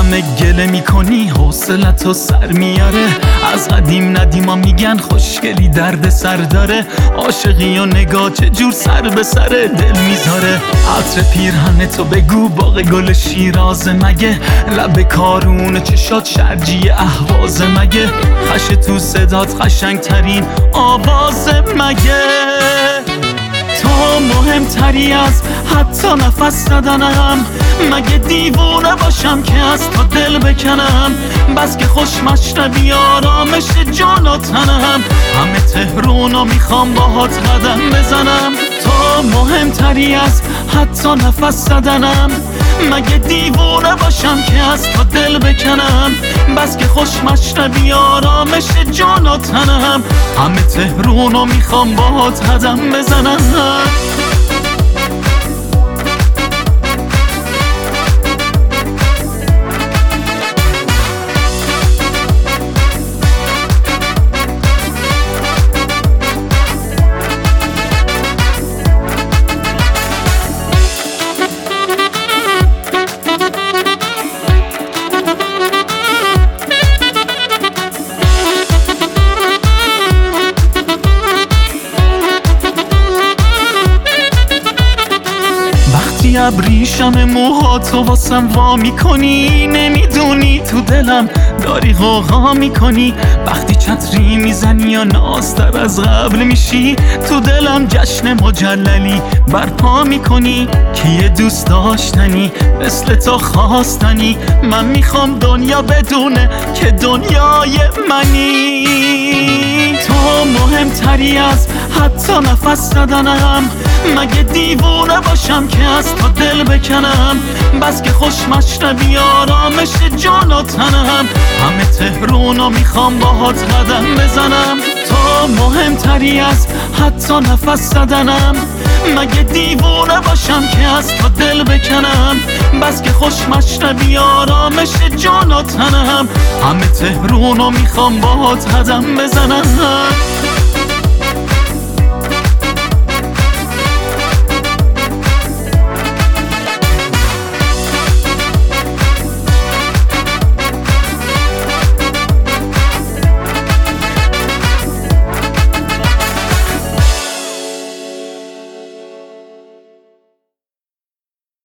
همه گله میکنی حوصلتو سر میاره. از قدیم ندیما میگن خوشگلی درد سر داره. عاشقی و نگاه چه جور سر به سر دل میذاره. عطر پیرهن تو بگو باغ گل شیرازه مگه؟ لب کارون چشات شرجی اهوازه مگه؟ خش تو صدات قشنگ ترین آوازه مگه؟ تو مهمتری از حتی نفس زدنم. مگه دیوونه باشم که از تو دل بکنم؟ بس که خوش مشربی آرامش جان و تنم. همه تهرونو میخوام باهات قدم بزنم. تو مهمتری از حتی نفس زدنم. مگه دیوونه باشم که از تو دل بکنم؟ بس که خوش مشربی آرامش جان و تنم. همه تهرونو میخوام باهات قدم بزنم. ابریشم موهاتو واسم وا میکنی. نمیدونی تو دلم داری غوغا میکنی. وقتی چتری میزنی یا نازتر از قبل میشی. تو دلم جشن مجللی برپا میکنی. کیه دوست داشتنی مثل تو خواستنی؟ من میخوام دنیا بدونه که دنیای منی. تو مهمتری از حتی نفس زدنم. مگه دیوونه باشم که از تو دل بکنم؟ بس که خوش مشربی آرامش جان و تنم. همه تهرونو میخوام باهات قدم بزنم. تو مهمتری از حتی نفس زدنم. مگه دیوونه باشم که از تو دل بکنم؟ بس که خوش مشربی آرامش جان و تنم. همه تهرونو میخوام باهات قدم بزنم.